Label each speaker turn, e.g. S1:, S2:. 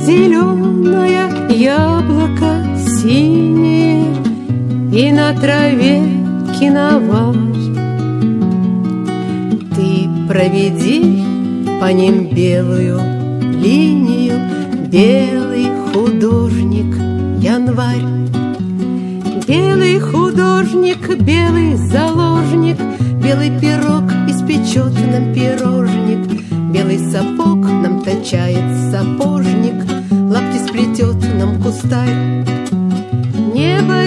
S1: Зеленое яблоко синее, и на траве киноварь. Ты проведи по ним белую линию, белый художник январь. Белый художник, белый заложник, белый пирог испечет нам пирожник, белый сапог нам точает сапожник, лапти сплетет нам кустарь. Небо